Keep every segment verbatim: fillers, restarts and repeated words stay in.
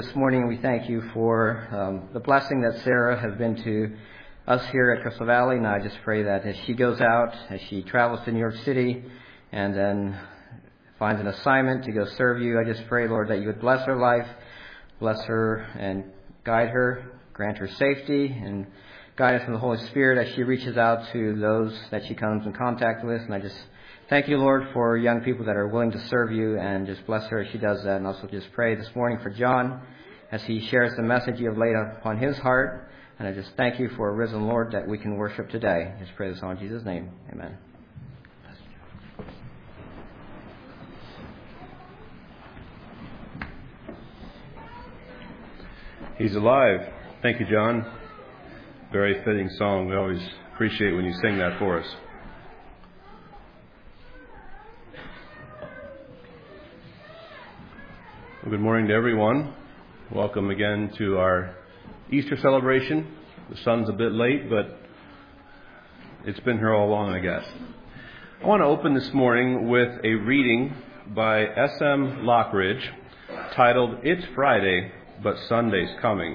This morning we thank you for um, the blessing that Sarah has been to us here at Crystal Valley, and I just pray that as she goes out, as she travels to New York City and then finds an assignment to go serve you, I just pray, Lord, that you would bless her life, bless her and guide her, grant her safety and guidance from the Holy Spirit as she reaches out to those that she comes in contact with. And I just thank you, Lord, for young people that are willing to serve you, and just bless her as she does that. And also just pray this morning for John as he shares the message you have laid upon his heart. And I just thank you for a risen Lord that we can worship today. Just pray this all in Jesus' name. Amen. He's alive. Thank you, John. Very fitting song. We always appreciate when you sing that for us. Well, good morning to everyone. Welcome again to our Easter celebration. The sun's a bit late, but it's been here all along, I guess. I want to open this morning with a reading by S M Lockridge titled, "It's Friday, but Sunday's Coming."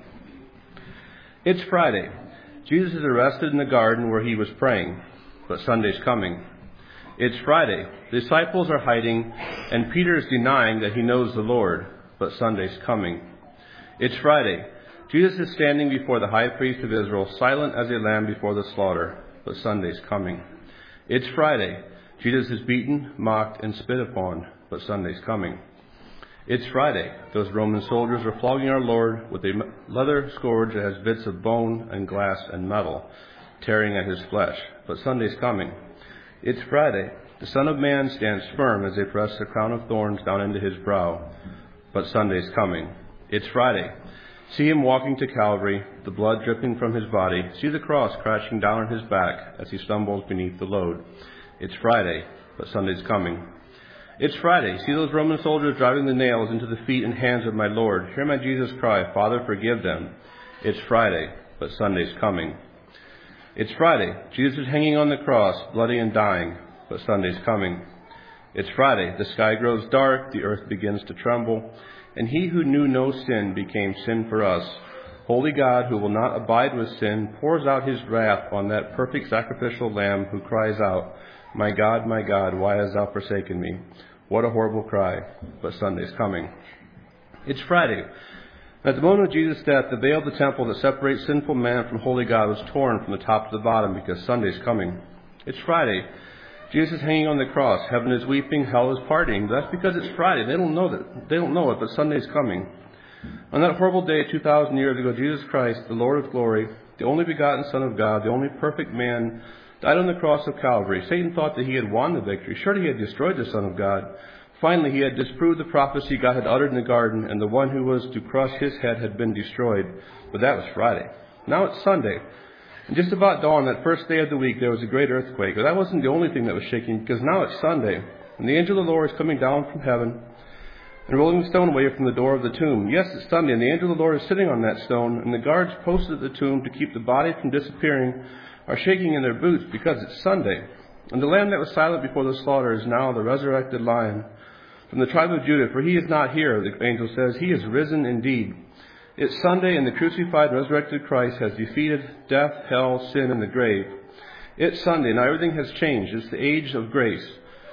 It's Friday. Jesus is arrested in the garden where he was praying, but Sunday's coming. It's Friday. The disciples are hiding, and Peter is denying that he knows the Lord, but Sunday's coming. It's Friday. Jesus is standing before the high priest of Israel, silent as a lamb before the slaughter, but Sunday's coming. It's Friday. Jesus is beaten, mocked, and spit upon, but Sunday's coming. It's Friday. Those Roman soldiers are flogging our Lord with a leather scourge that has bits of bone and glass and metal, tearing at his flesh, but Sunday's coming. It's Friday. The Son of Man stands firm as they press the crown of thorns down into his brow, but Sunday's coming. It's Friday. See him walking to Calvary, the blood dripping from his body. See the cross crashing down on his back as he stumbles beneath the load. It's Friday, but Sunday's coming. It's Friday. See those Roman soldiers driving the nails into the feet and hands of my Lord. Hear my Jesus cry, "Father, forgive them." It's Friday, but Sunday's coming. It's Friday. Jesus is hanging on the cross, bloody and dying, but Sunday's coming. It's Friday. The sky grows dark, the earth begins to tremble, and he who knew no sin became sin for us. Holy God, who will not abide with sin, pours out his wrath on that perfect sacrificial lamb who cries out, "My God, my God, why hast thou forsaken me?" What a horrible cry, but Sunday's coming. It's Friday. At the moment of Jesus' death, the veil of the temple that separates sinful man from holy God was torn from the top to the bottom because Sunday's coming. It's Friday. Jesus is hanging on the cross. Heaven is weeping, hell is partying. That's because it's Friday. They don't know that. They don't know it, but Sunday's coming. On that horrible day two thousand years ago, Jesus Christ, the Lord of glory, the only begotten Son of God, the only perfect man, died on the cross of Calvary. Satan thought that he had won the victory. Surely he had destroyed the Son of God. Finally, he had disproved the prophecy God had uttered in the garden, and the one who was to crush his head had been destroyed. But that was Friday. Now it's Sunday. And just about dawn, that first day of the week, there was a great earthquake. But that wasn't the only thing that was shaking, because now it's Sunday. And the angel of the Lord is coming down from heaven and rolling the stone away from the door of the tomb. Yes, it's Sunday, and the angel of the Lord is sitting on that stone, and the guards posted at the tomb to keep the body from disappearing are shaking in their boots because it's Sunday. And the lamb that was silent before the slaughter is now the resurrected lion from the tribe of Judah, for he is not here, the angel says, he is risen indeed. It's Sunday, and the crucified, resurrected Christ has defeated death, hell, sin, and the grave. It's Sunday, and everything has changed. It's the age of grace.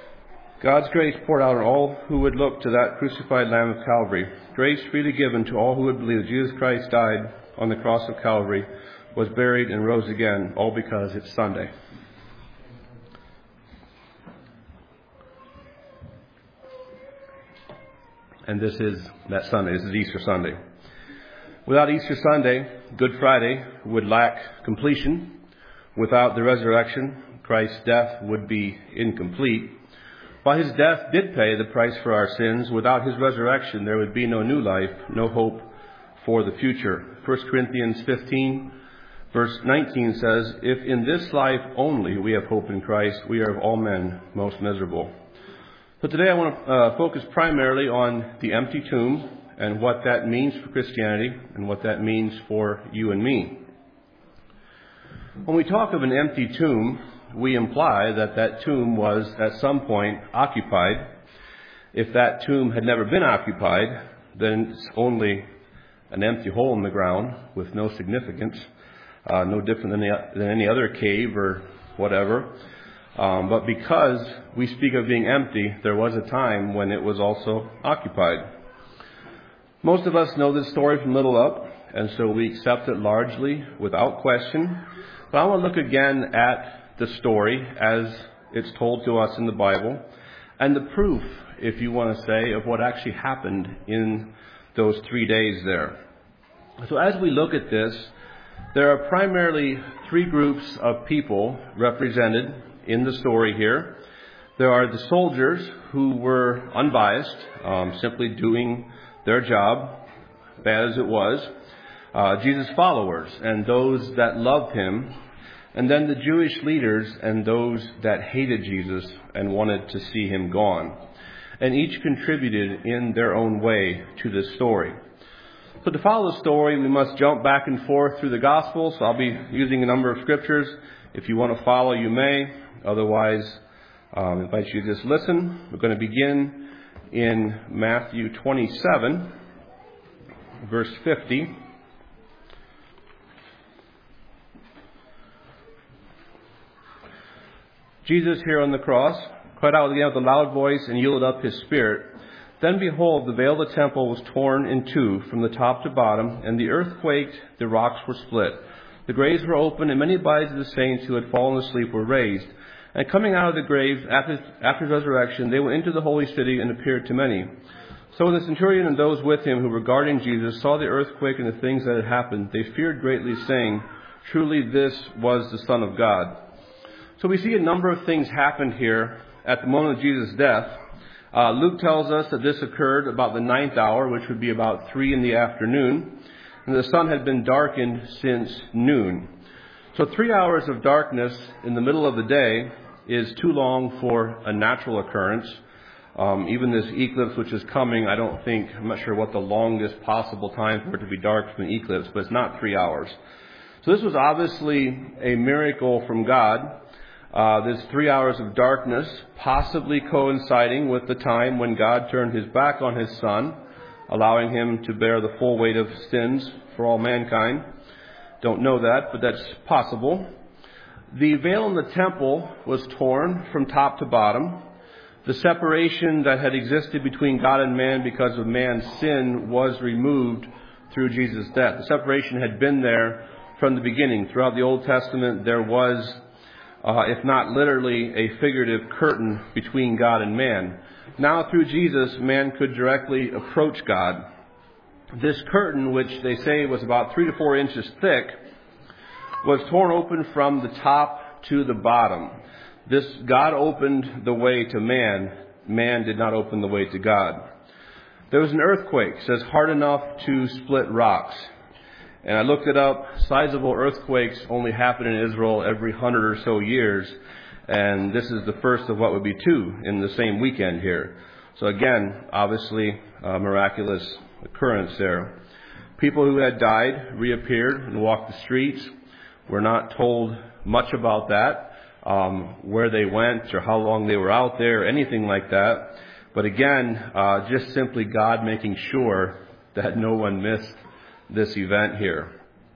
God's grace poured out on all who would look to that crucified Lamb of Calvary. Grace freely given to all who would believe that Jesus Christ died on the cross of Calvary, was buried, and rose again, all because it's Sunday. And this is that Sunday. This is Easter Sunday. Without Easter Sunday, Good Friday would lack completion. Without the resurrection, Christ's death would be incomplete. While his death did pay the price for our sins, without his resurrection, there would be no new life, no hope for the future. First Corinthians fifteen, verse nineteen says, "If in this life only we have hope in Christ, we are of all men most miserable." So today I want to uh, focus primarily on the empty tomb and what that means for Christianity and what that means for you and me. When we talk of an empty tomb, we imply that that tomb was at some point occupied. If that tomb had never been occupied, then it's only an empty hole in the ground with no significance, uh, no different than, the, than any other cave or whatever. Um, but because we speak of being empty, there was a time when it was also occupied. Most of us know this story from little up, and so we accept it largely without question. But I want to look again at the story as it's told to us in the Bible, and the proof, if you want to say, of what actually happened in those three days there. So as we look at this, there are primarily three groups of people represented in the story here. There are the soldiers who were unbiased, um, simply doing their job, bad as it was. Uh, Jesus' followers and those that loved him. And then the Jewish leaders and those that hated Jesus and wanted to see him gone. And each contributed in their own way to this story. So to follow the story, we must jump back and forth through the Gospels. So I'll be using a number of scriptures. If you want to follow, you may. Otherwise, um, I invite you to just listen. We're going to begin in Matthew twenty-seven, verse fifty. Jesus here on the cross cried out again with a loud voice and yielded up his spirit. Then behold, the veil of the temple was torn in two from the top to bottom, and the earth quaked, the rocks were split. The graves were opened, and many bodies of the saints who had fallen asleep were raised. And coming out of the graves after, after his resurrection, they went into the holy city and appeared to many. So when the centurion and those with him who were guarding Jesus saw the earthquake and the things that had happened, they feared greatly, saying, "Truly this was the Son of God." So we see a number of things happened here at the moment of Jesus' death. Uh, Luke tells us that this occurred about the ninth hour, which would be about three in the afternoon. And the sun had been darkened since noon. So three hours of darkness in the middle of the day is too long for a natural occurrence. Um, even this eclipse which is coming, I don't think, I'm not sure what the longest possible time for it to be dark from an eclipse, but it's not three hours. So this was obviously a miracle from God. Uh, this three hours of darkness possibly coinciding with the time when God turned his back on his Son, allowing him to bear the full weight of sins for all mankind. Don't know that, but that's possible. The veil in the temple was torn from top to bottom. The separation that had existed between God and man because of man's sin was removed through Jesus' death. The separation had been there from the beginning. Throughout the Old Testament, there was, uh, if not literally, a figurative curtain between God and man. Now, through Jesus, man could directly approach God. This curtain, which they say was about three to four inches thick, was torn open from the top to the bottom. This God opened the way to man. Man did not open the way to God. There was an earthquake, it says hard enough to split rocks. And I looked it up. Sizable earthquakes only happen in Israel every hundred or so years. And this is the first of what would be two in the same weekend here. So again, obviously, a miraculous occurrence there. People who had died reappeared and walked the streets. We're not told much about that, um, where they went or how long they were out there, anything like that. But again, uh, just simply God making sure that no one missed this event here.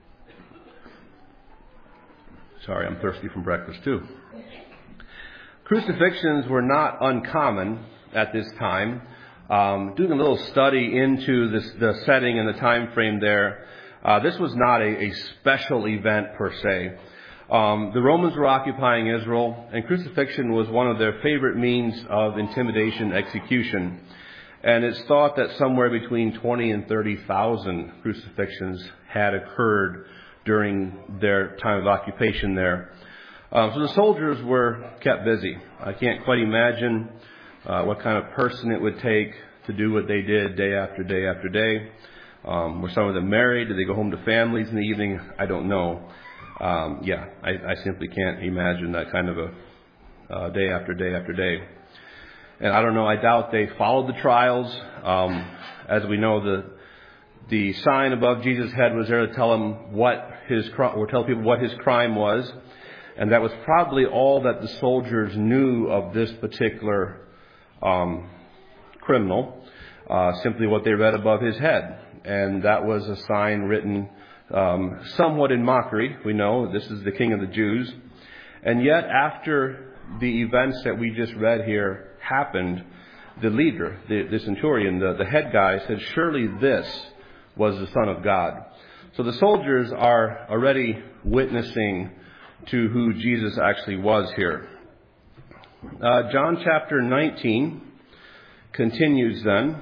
Sorry, I'm thirsty from breakfast too. Crucifixions were not uncommon at this time. Um, doing a little study into this, the setting and the time frame there, uh, this was not a, a special event per se. Um, the Romans were occupying Israel, and crucifixion was one of their favorite means of intimidation, execution. And it's thought that somewhere between twenty and thirty thousand crucifixions had occurred during their time of occupation there. Um, so the soldiers were kept busy. I can't quite imagine uh, what kind of person it would take to do what they did day after day after day. Um, were some of them married? Did they go home to families in the evening? I don't know. Um, yeah, I, I simply can't imagine that kind of a uh, day after day after day. And I don't know, I doubt they followed the trials. Um, as we know, the the sign above Jesus' head was there to tell him what his or tell people what his crime was. And that was probably all that the soldiers knew of this particular um, criminal. uh, simply what they read above his head. And that was a sign written um, somewhat in mockery. We know this is the King of the Jews. And yet, after the events that we just read here happened, the leader, the, the centurion, the, the head guy said, surely this was the Son of God. So the soldiers are already witnessing to who Jesus actually was here. Uh, John chapter nineteen continues then.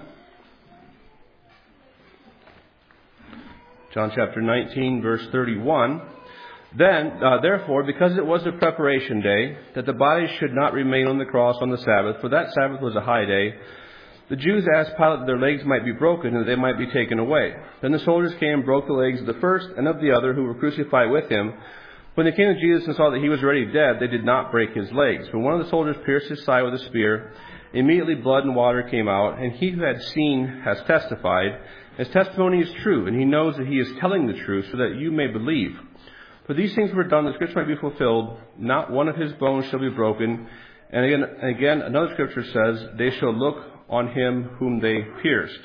John chapter nineteen, verse thirty-one. Then, uh, therefore, because it was a preparation day, that the bodies should not remain on the cross on the Sabbath, for that Sabbath was a high day, the Jews asked Pilate that their legs might be broken and that they might be taken away. Then the soldiers came and broke the legs of the first and of the other who were crucified with him. When they came to Jesus and saw that he was already dead, they did not break his legs. But one of the soldiers pierced his side with a spear. Immediately blood and water came out, and he who had seen has testified. His testimony is true, and he knows that he is telling the truth, so that you may believe. For these things were done, that Scripture might be fulfilled. Not one of his bones shall be broken. And again, again, another Scripture says, they shall look on him whom they pierced.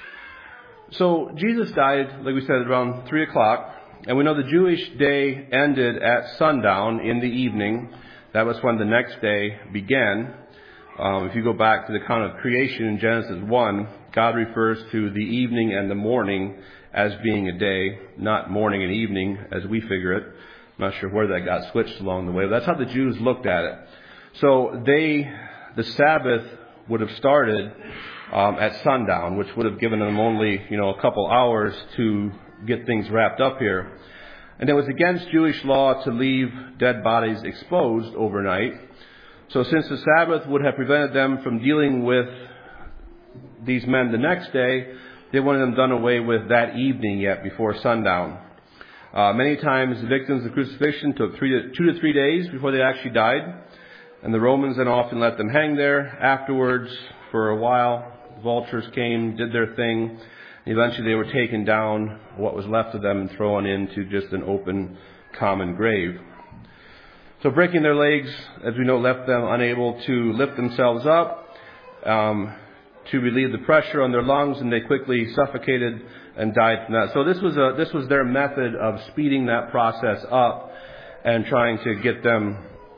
So Jesus died, like we said, around three o'clock. And we know the Jewish day ended at sundown in the evening. That was when the next day began. Um, if you go back to the account of creation in Genesis one, God refers to the evening and the morning as being a day, not morning and evening as we figure it. I'm not sure where that got switched along the way, but that's how the Jews looked at it. So they, the Sabbath would have started um, at sundown, which would have given them only, you know, a couple hours to get things wrapped up here. And it was against Jewish law to leave dead bodies exposed overnight. So since the Sabbath would have prevented them from dealing with these men the next day, they wanted them done away with that evening yet before sundown. Uh, many times the victims of crucifixion took three to, two to three days before they actually died. And the Romans then often let them hang there. Afterwards, for a while, vultures came, did their thing. Eventually they were taken down, what was left of them, and thrown into just an open common grave. So breaking their legs, as we know, left them unable to lift themselves up, um, to relieve the pressure on their lungs, and they quickly suffocated and died from that. So this was a this was their method of speeding that process up and trying to get them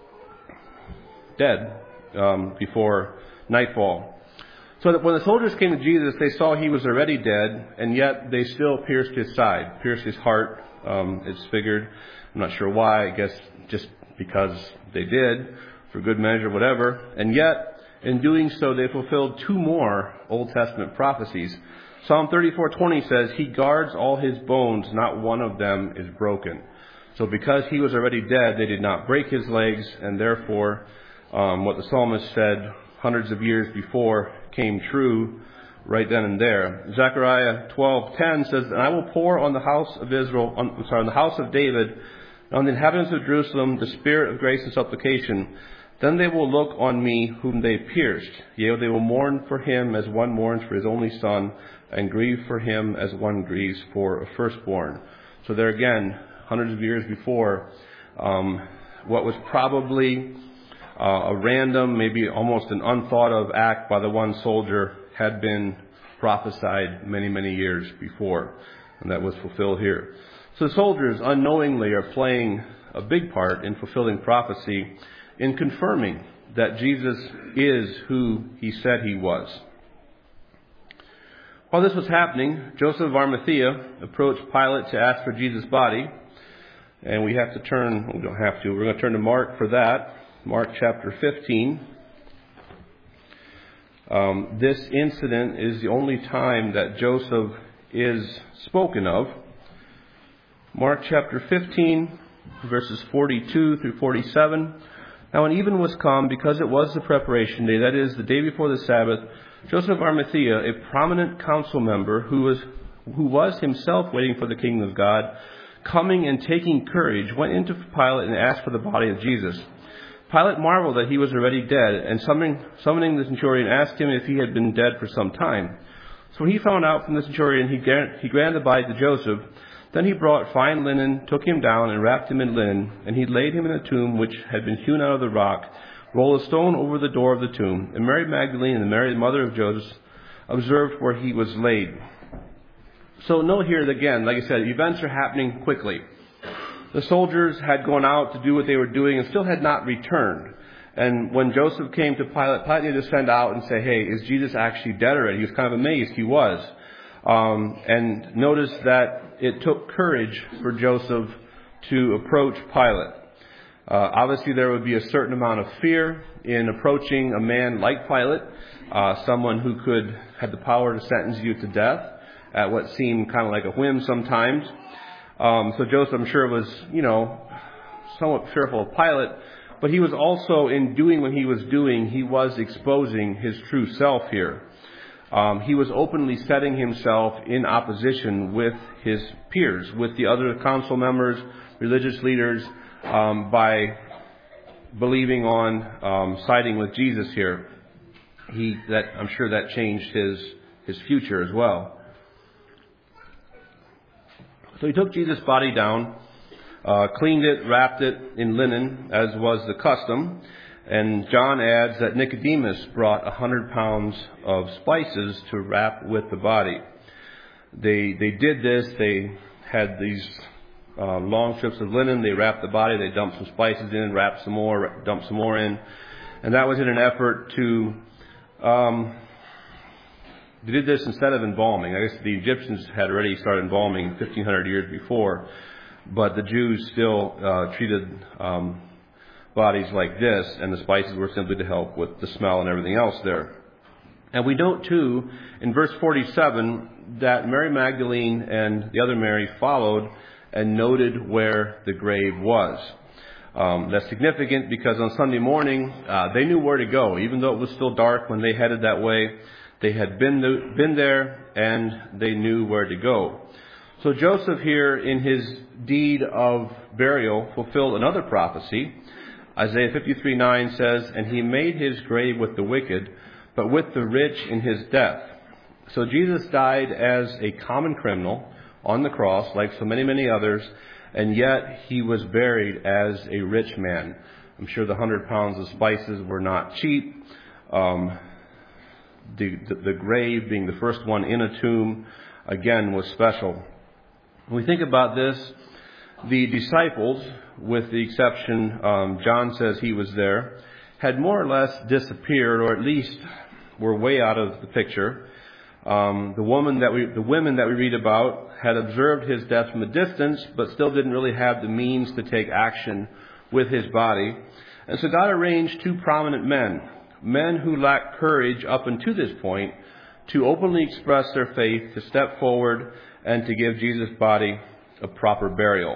dead um, before nightfall. So that when the soldiers came to Jesus, they saw he was already dead, and yet they still pierced his side, pierced his heart. Um, it's figured. I'm not sure why. I guess just because they did, for good measure, whatever. And yet, in doing so, they fulfilled two more Old Testament prophecies. Psalm thirty-four twenty says, he guards all his bones, not one of them is broken. So because he was already dead, they did not break his legs, and therefore, um, what the psalmist said hundreds of years before came true right then and there. Zechariah twelve ten says, and I will pour on the house of Israel, on, I'm sorry, on the house of David, on the inhabitants of Jerusalem, the spirit of grace and supplication. Then they will look on me whom they pierced. Yea, they will mourn for him as one mourns for his only son, and grieve for him as one grieves for a firstborn. So there again, hundreds of years before, um, what was probably uh, a random, maybe almost an unthought of act by the one soldier had been prophesied many, many years before. And that was fulfilled here. So the soldiers unknowingly are playing a big part in fulfilling prophecy, in confirming that Jesus is who he said he was. While this was happening, Joseph of Arimathea approached Pilate to ask for Jesus' body. And we have to turn, we don't have to, we're going to turn to Mark for that. Mark chapter fifteen. Um, this incident is the only time that Joseph is spoken of. Mark chapter fifteen, verses forty-two through forty-seven. Now when even was come, because it was the preparation day, that is, the day before the Sabbath, Joseph of Arimathea, a prominent council member who was who was himself waiting for the kingdom of God, coming and taking courage, went into Pilate and asked for the body of Jesus. Pilate marveled that he was already dead, and summoning, summoning the centurion, asked him if he had been dead for some time. So when he found out from the centurion, he, he granted the body to Joseph. Then he brought fine linen, took him down, and wrapped him in linen, and he laid him in a tomb which had been hewn out of the rock, rolled a stone over the door of the tomb. And Mary Magdalene and Mary, the mother of Joseph, observed where he was laid. So note here that again, like I said, events are happening quickly. The soldiers had gone out to do what they were doing and still had not returned. And when Joseph came to Pilate, Pilate needed to send out and say, hey, is Jesus actually dead already? He was kind of amazed. He was. Um, and notice that it took courage for Joseph to approach Pilate. Uh, obviously, there would be a certain amount of fear in approaching a man like Pilate, uh, someone who could have the power to sentence you to death at what seemed kind of like a whim sometimes. Um, so Joseph, I'm sure, was, you know, somewhat fearful of Pilate. But he was also, in doing what he was doing, he was exposing his true self here. Um, he was openly setting himself in opposition with his peers, with the other council members, religious leaders, um, by believing on um, siding with Jesus here. He, that I'm sure that changed his his future as well. So he took Jesus' body down, uh, cleaned it, wrapped it in linen, as was the custom. And John adds that Nicodemus brought a hundred pounds of spices to wrap with the body. They they did this. They had these uh, long strips of linen. They wrapped the body. They dumped some spices in, wrapped some more, dumped some more in, and that was in an effort to. Um, they did this instead of embalming. I guess the Egyptians had already started embalming fifteen hundred years before, but the Jews still uh, treated um, bodies like this, and the spices were simply to help with the smell and everything else there. And we note too, in verse forty-seven, that Mary Magdalene and the other Mary followed and noted where the grave was. Um, that's significant because on Sunday morning, uh, they knew where to go. Even though it was still dark when they headed that way, they had been, the, been there and they knew where to go. So Joseph here, in his deed of burial, fulfilled another prophecy. Isaiah fifty-three nine says, and he made his grave with the wicked, but with the rich in his death. So Jesus died as a common criminal on the cross, like so many, many others, and yet he was buried as a rich man. I'm sure the hundred pounds of spices were not cheap. Um, the, the, the grave, being the first one in a tomb, again, was special. When we think about this, the disciples, with the exception, um, John says he was there, had more or less disappeared, or at least were way out of the picture. Um, the woman that we, the women that we read about had observed his death from a distance, but still didn't really have the means to take action with his body. And so God arranged two prominent men, men who lacked courage up until this point, to openly express their faith, to step forward, and to give Jesus' body a proper burial.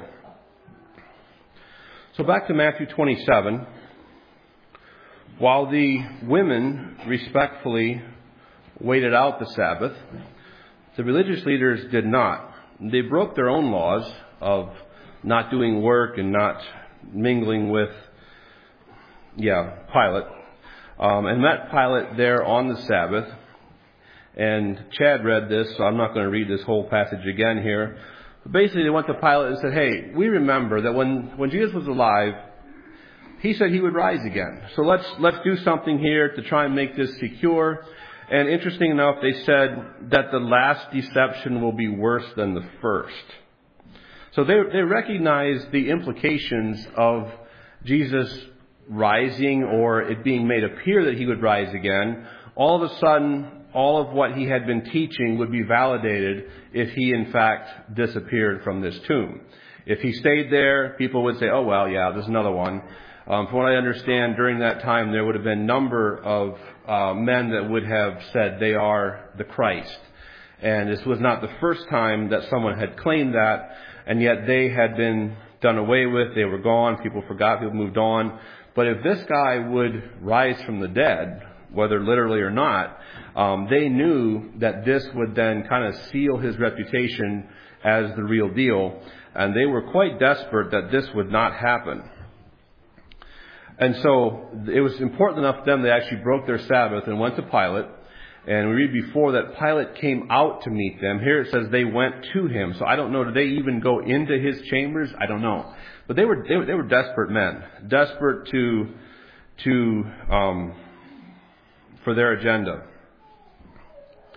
So back to Matthew twenty-seven. While the women respectfully waited out the Sabbath, the religious leaders did not. They broke their own laws of not doing work and not mingling with, yeah, Pilate, um, and met Pilate there on the Sabbath. And Chad read this, so I'm not going to read this whole passage again here. But basically, they went to Pilate and said, hey, we remember that when, when Jesus was alive, he said he would rise again. So let's let's do something here to try and make this secure. And interesting enough, they said that the last deception will be worse than the first. So they they recognized the implications of Jesus rising, or it being made appear that he would rise again. All of a sudden, all of what he had been teaching would be validated if he in fact disappeared from this tomb. If he stayed there, people would say, oh well, yeah, there's another one. Um, from what I understand, during that time, there would have been a number of uh, men that would have said they are the Christ. And this was not the first time that someone had claimed that, and yet they had been done away with. They were gone. People forgot. People moved on. But if this guy would rise from the dead, whether literally or not, um, they knew that this would then kind of seal his reputation as the real deal. And they were quite desperate that this would not happen. And so it was important enough to them they actually broke their Sabbath and went to Pilate. And we read before that Pilate came out to meet them. Here it says they went to him. So I don't know, did they even go into his chambers? I don't know. But they were they were, they were desperate men, desperate to to um, for their agenda.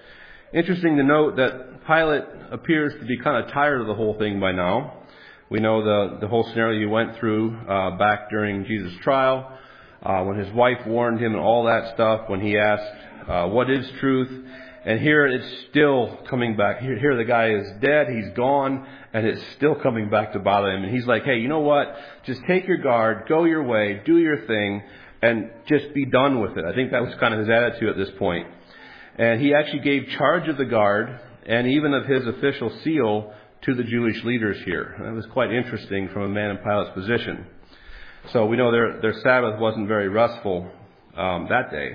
Interesting to note that Pilate appears to be kind of tired of the whole thing by now. We know the, the whole scenario he went through uh, back during Jesus' trial, uh, when his wife warned him and all that stuff, when he asked, uh, what is truth? And here it's still coming back. Here, here the guy is dead, he's gone, and it's still coming back to bother him. And he's like, hey, you know what? Just take your guard, go your way, do your thing, and just be done with it. I think that was kind of his attitude at this point. And he actually gave charge of the guard and even of his official seal to the Jewish leaders here. That was quite interesting from a man in Pilate's position. So we know their, their Sabbath wasn't very restful um, that day.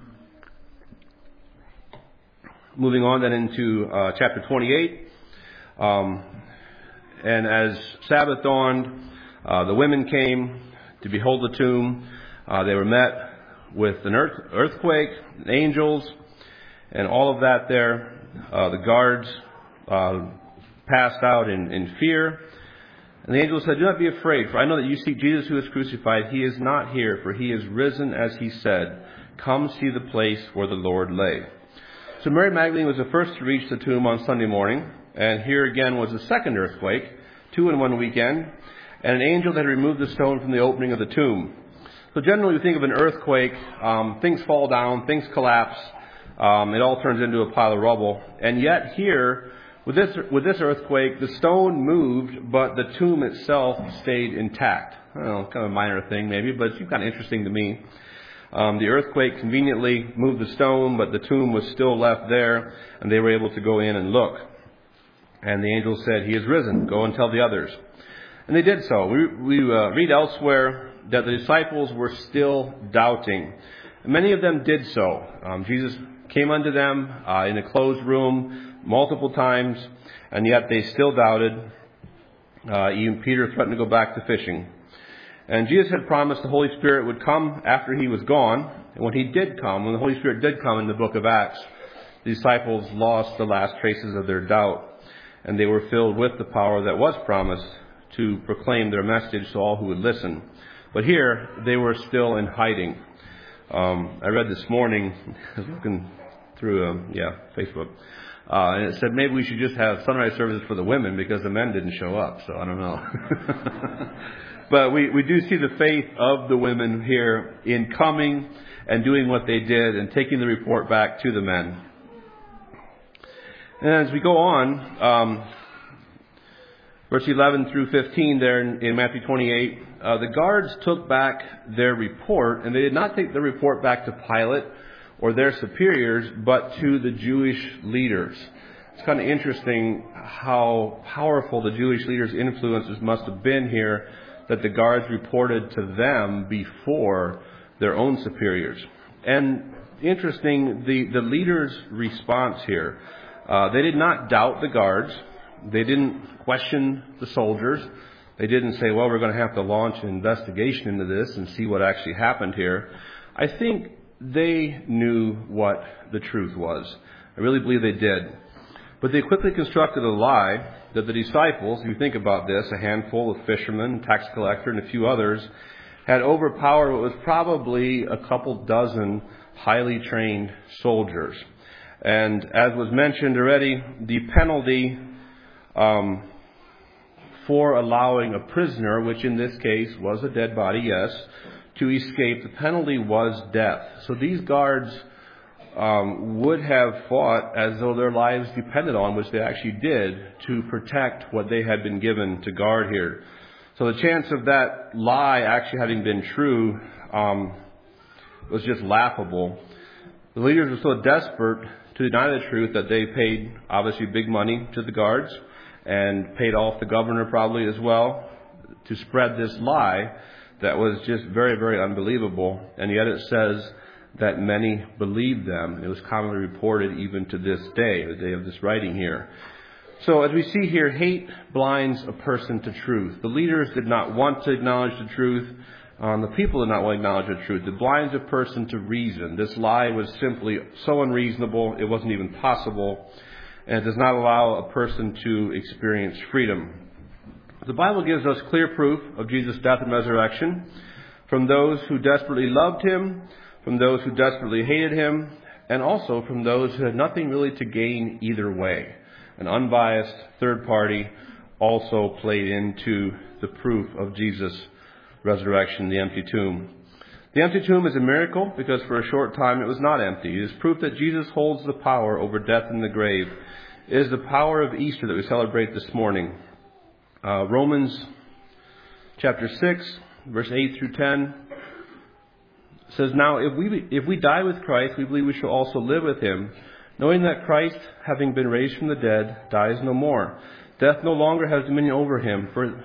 Moving on then into uh, chapter twenty-eight. Um, and as Sabbath dawned, uh, the women came to behold the tomb. Uh, they were met with an earth, earthquake, angels, and all of that there. Uh, the guards uh, passed out in, in fear. And the angel said, do not be afraid, for I know that you seek Jesus who is crucified. He is not here, for he is risen as he said. Come see the place where the Lord lay. So Mary Magdalene was the first to reach the tomb on Sunday morning. And here again was the second earthquake, two in one weekend. And an angel had removed the stone from the opening of the tomb. So generally we think of an earthquake, um, things fall down, things collapse. Um, it all turns into a pile of rubble. And yet here, with this with this earthquake, the stone moved, but the tomb itself stayed intact. I don't know, kind of a minor thing maybe, but it's kind of interesting to me. Um, the earthquake conveniently moved the stone, but the tomb was still left there, and they were able to go in and look. And the angel said, he is risen. Go and tell the others. And they did so. We, we uh, read elsewhere that the disciples were still doubting. Many of them did so. Um, Jesus came unto them uh, in a closed room multiple times, and yet they still doubted. Uh, even Peter threatened to go back to fishing. And Jesus had promised the Holy Spirit would come after he was gone. And when he did come, when the Holy Spirit did come in the book of Acts, the disciples lost the last traces of their doubt. And they were filled with the power that was promised to proclaim their message to all who would listen. But here, they were still in hiding. Um, I read this morning, I was looking through, um, yeah, Facebook, uh, and it said maybe we should just have sunrise services for the women because the men didn't show up. So I don't know. But we, we do see the faith of the women here in coming and doing what they did and taking the report back to the men. And as we go on, um, verse eleven through fifteen there in, in Matthew twenty-eight, uh, the guards took back their report, and they did not take the report back to Pilate or their superiors, but to the Jewish leaders. It's kind of interesting how powerful the Jewish leaders' influences must have been here, that the guards reported to them before their own superiors. And interesting, the, the leaders' response here. Uh, they did not doubt the guards. They didn't question the soldiers. They didn't say, well, we're going to have to launch an investigation into this and see what actually happened here. I think they knew what the truth was. I really believe they did. But they quickly constructed a lie that the disciples, if you think about this, a handful of fishermen, tax collector, and a few others, had overpowered what was probably a couple dozen highly trained soldiers. And as was mentioned already, the penalty um, for allowing a prisoner, which in this case was a dead body, yes, to escape, the penalty was death. So these guards um, would have fought as though their lives depended on, which they actually did, to protect what they had been given to guard here. So the chance of that lie actually having been true um, was just laughable. The leaders were so desperate to deny the truth that they paid obviously big money to the guards and paid off the governor probably as well to spread this lie that was just very, very unbelievable. And yet it says that many believed them. It was commonly reported even to this day, the day of this writing here. So as we see here, hate blinds a person to truth. The leaders did not want to acknowledge the truth. Um, the people did not want to acknowledge the truth. It blinds a person to reason. This lie was simply so unreasonable, it wasn't even possible. And it does not allow a person to experience freedom. The Bible gives us clear proof of Jesus' death and resurrection from those who desperately loved him, from those who desperately hated him, and also from those who had nothing really to gain either way. An unbiased third party also played into the proof of Jesus' resurrection, the empty tomb. The empty tomb is a miracle because for a short time it was not empty. It is proof that Jesus holds the power over death and the grave. It is the power of Easter that we celebrate this morning. Uh, Romans chapter six, verse eight through ten says, "Now if we if we die with Christ, we believe we shall also live with him, knowing that Christ, having been raised from the dead, dies no more. Death no longer has dominion over him. For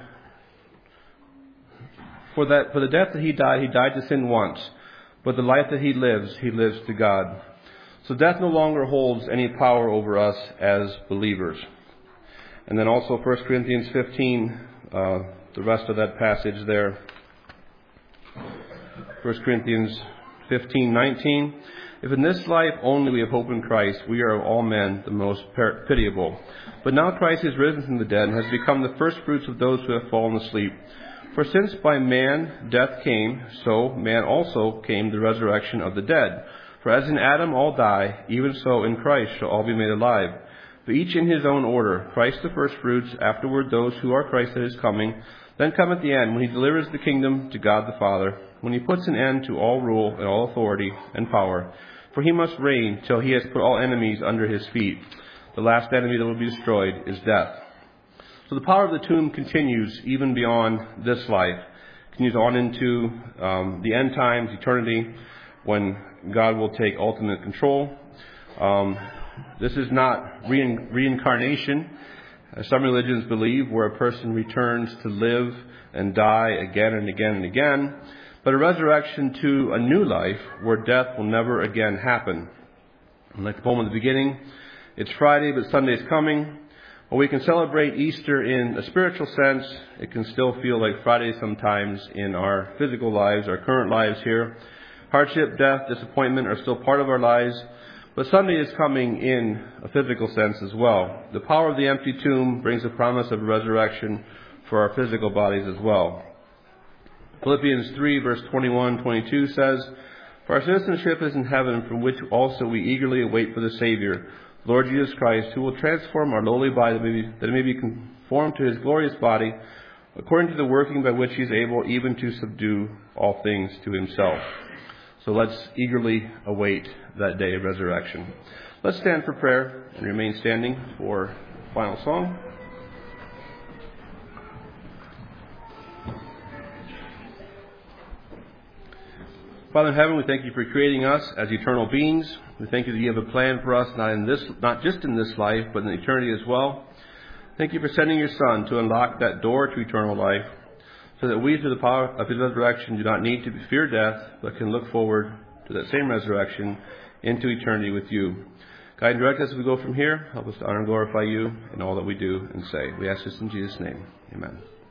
for that for the death that he died, he died to sin once, but the life that he lives, he lives to God. So death no longer holds any power over us as believers." And then also First Corinthians fifteen, uh, the rest of that passage there. First Corinthians fifteen nineteen. "If in this life only we have hope in Christ, we are of all men the most pitiable. But now Christ is risen from the dead and has become the first fruits of those who have fallen asleep. For since by man death came, so man also came the resurrection of the dead. For as in Adam all die, even so in Christ shall all be made alive. But each in his own order, Christ the first fruits, afterward those who are Christ that is coming. Then cometh the end, when he delivers the kingdom to God the Father, when he puts an end to all rule and all authority and power. For he must reign till he has put all enemies under his feet. The last enemy that will be destroyed is death." So the power of the tomb continues even beyond this life. Continues on into um, the end times, eternity, when God will take ultimate control. Um, this is not rein- reincarnation, as some religions believe, where a person returns to live and die again and again and again, but a resurrection to a new life where death will never again happen. And like the poem at the beginning, it's Friday, but Sunday's coming. While we can celebrate Easter in a spiritual sense, it can still feel like Friday sometimes in our physical lives, our current lives here. Hardship, death, disappointment are still part of our lives, but Sunday is coming in a physical sense as well. The power of the empty tomb brings the promise of resurrection for our physical bodies as well. Philippians three, verse twenty-one, twenty-two says, "For our citizenship is in heaven, from which also we eagerly await for the Savior, Lord Jesus Christ, who will transform our lowly body that it may be conformed to his glorious body, according to the working by which he is able even to subdue all things to himself." So let's eagerly await that day of resurrection. Let's stand for prayer and remain standing for final song. Father in heaven, we thank you for creating us as eternal beings. We thank you that you have a plan for us, not in this, not just in this life, but in eternity as well. Thank you for sending your Son to unlock that door to eternal life, so that we, through the power of his resurrection, do not need to fear death, but can look forward to that same resurrection into eternity with you. Guide and direct us as we go from here. Help us to honor and glorify you in all that we do and say. We ask this in Jesus' name. Amen.